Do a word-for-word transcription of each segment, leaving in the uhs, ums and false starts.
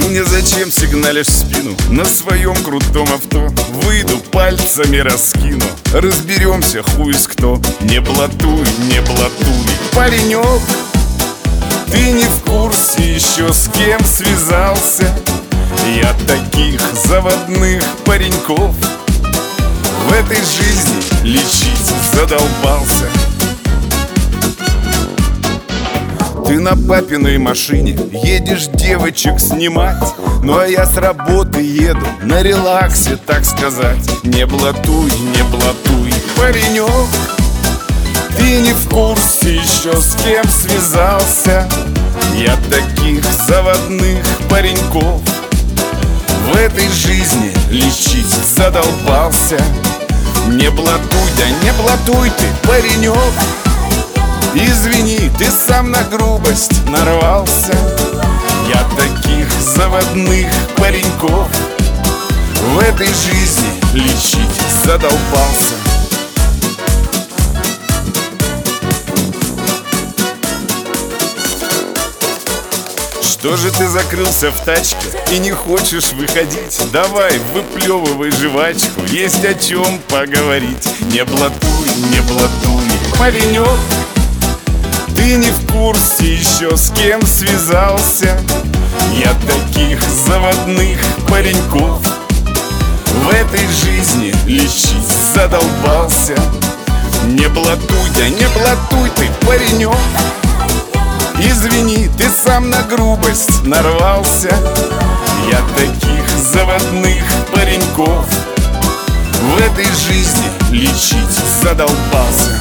мне зачем сигналишь в спину? На своем крутом авто выйду, пальцами раскину. Разберемся, хуй с кто. Не блатуй, не блатуй, паренек. Ты не в курсе еще, с кем связался. Я таких заводных пареньков в этой жизни лечить задолбался. Ты на папиной машине едешь девочек снимать, ну а я с работы еду на релаксе, так сказать. Не блатуй, не блатуй, паренек. Ты не в курсе еще, с кем связался. Я таких заводных пареньков в этой жизни лечить задолбался. Не блатуй, да не блатуй ты, паренек. Извини, ты сам на грубость нарвался. Я таких заводных пареньков в этой жизни лечить задолбался. Что же ты закрылся в тачке и не хочешь выходить? Давай, выплевывай жвачку, есть о чем поговорить. Не блатуй, не блатуй, паренек. Ты не в курсе еще, с кем связался. Я таких заводных пареньков в этой жизни лечить задолбался. Не блатуй, да не блатуй ты, паренек. Извини, ты сам на грубость нарвался. Я таких заводных пареньков в этой жизни лечить задолбался.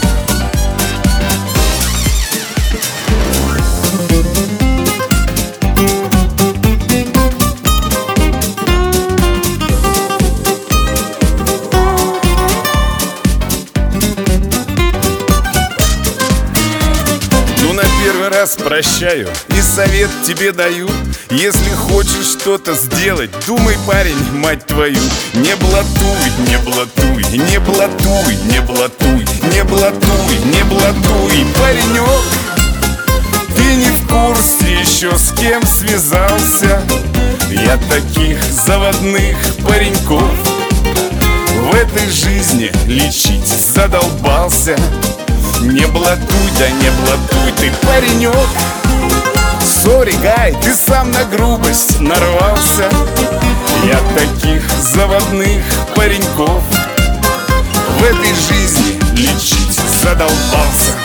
Первый раз прощаю и совет тебе даю. Если хочешь что-то сделать, думай, парень, мать твою. Не блатуй, не блатуй, не блатуй, не блатуй, не блатуй, не блатуй, паренек. Ты не в курсе еще, с кем связался. Я таких заводных пареньков в этой жизни лечить задолбался. Не блатуй, да не блатуй ты, паренек. Сори, гай, ты сам на грубость нарвался. Я таких заводных пареньков в этой жизни лечить задолбался.